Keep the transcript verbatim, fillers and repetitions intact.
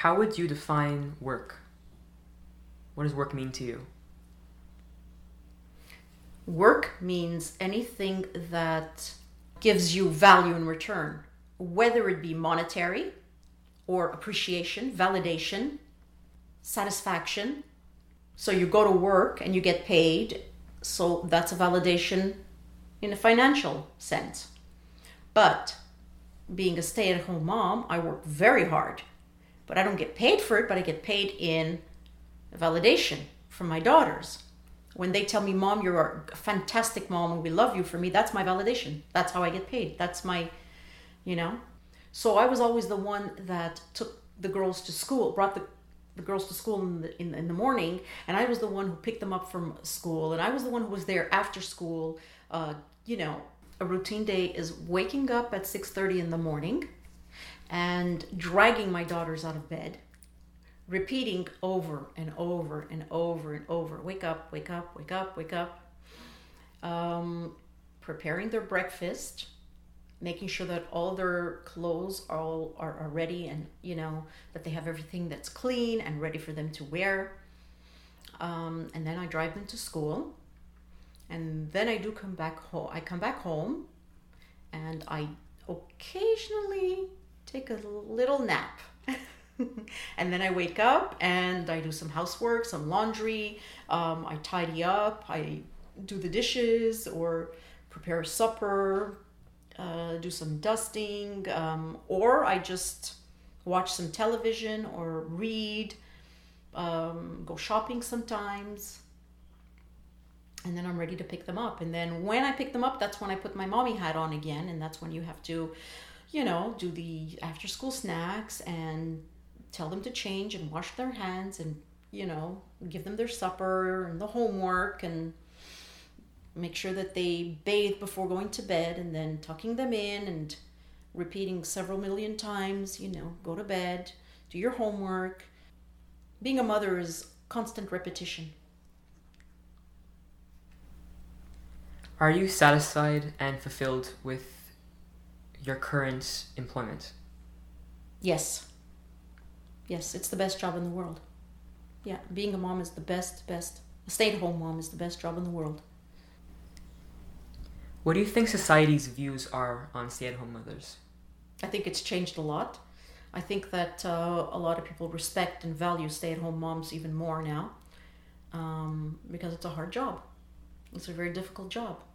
how would you define work? What does work mean to you? Work means anything that gives you value in return, whether it be monetary or appreciation, validation, satisfaction. So you go to work and you get paid, so that's a validation in a financial sense. But being a stay-at-home mom, I work very hard, but I don't get paid for it, but I get paid in validation from my daughters. When they tell me, Mom, you're a fantastic mom and we love you, for me, that's my validation. That's how I get paid. That's my, you know. So I was always the one that took the girls to school, brought the, the girls to school in the, in, in the morning, and I was the one who picked them up from school, and I was the one who was there after school. Uh, you know, a routine day is waking up at six thirty in the morning and dragging my daughters out of bed, repeating over and over and over and over, wake up, wake up, wake up, wake up, um, preparing their breakfast, making sure that all their clothes are, all, are, are ready, and, you know, that they have everything that's clean and ready for them to wear. Um, and then I drive them to school. And then I do come back home. I come back home and I occasionally take a little nap. And then I wake up and I do some housework, some laundry. Um, I tidy up. I do the dishes or prepare supper, uh, do some dusting, um, or I just watch some television or read, um, go shopping sometimes. And then I'm ready to pick them up. And then when I pick them up, that's when I put my mommy hat on again. And that's when you have to, you know, do the after school snacks and tell them to change and wash their hands and, you know, give them their supper and the homework and make sure that they bathe before going to bed, and then tucking them in and repeating several million times, you know, go to bed, do your homework. Being a mother is constant repetition. Are you satisfied and fulfilled with your current employment? Yes. Yes, it's the best job in the world. Yeah, being a mom is the best, best, a stay-at-home mom is the best job in the world. What do you think society's views are on stay-at-home mothers? I think it's changed a lot. I think that uh, a lot of people respect and value stay-at-home moms even more now, um, because it's a hard job. It's a very difficult job.